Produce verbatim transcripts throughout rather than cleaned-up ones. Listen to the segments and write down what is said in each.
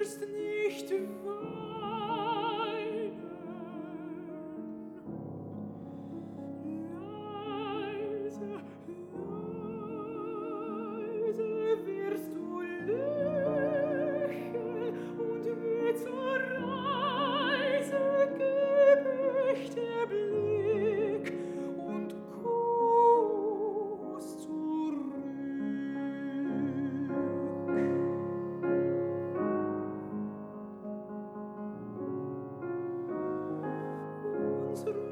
wirst nicht weinen. Leise, leise wirst du lächeln und wie zur Reise geb ich dir Blick und Kuss zurück. Unsere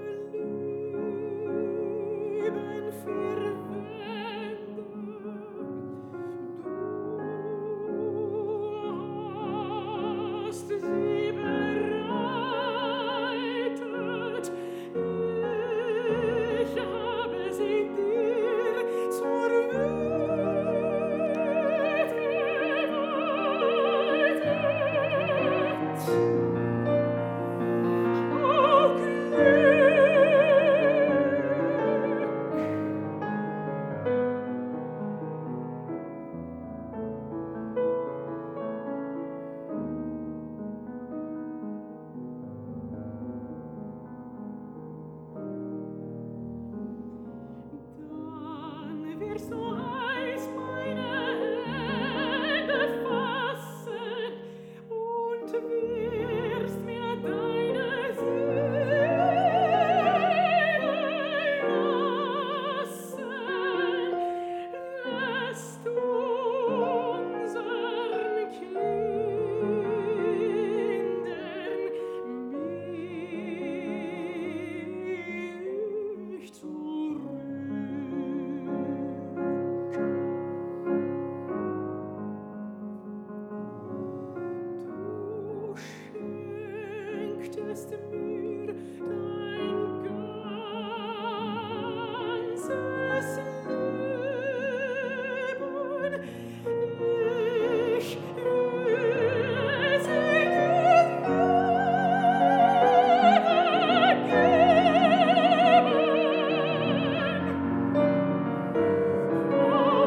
Lieben verwende, du hast sie bereitet, ich habe sie dir zur Welt geweiht. Oh Dann wirst du heiß meine Hände fassen und wirst mir deine Seele lassen. Lässt du unsern Kindern mich zurück. Du schenktest mir dein ganzes Leben, ich will es dir wiedergeben. Oh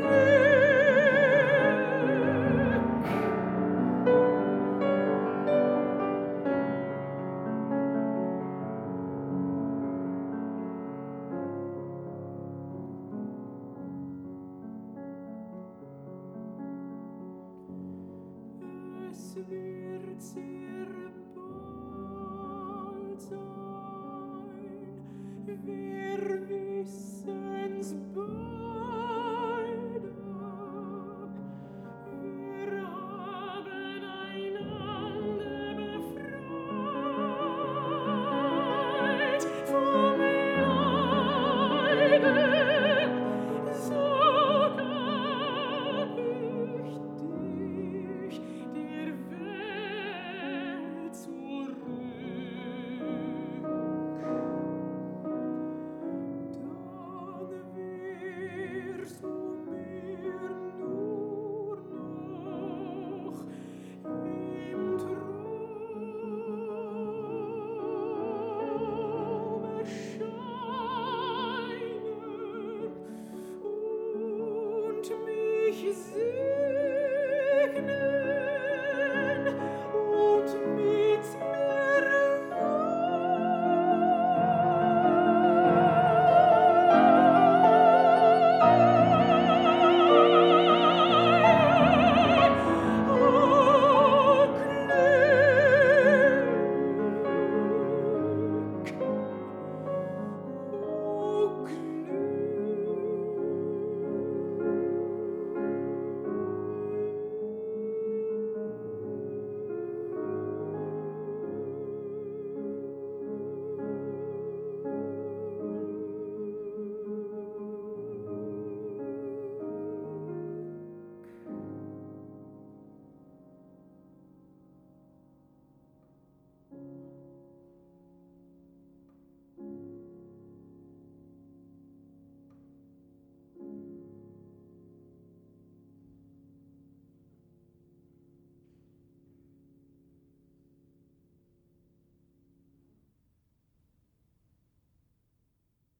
Es wird sehr bald sein,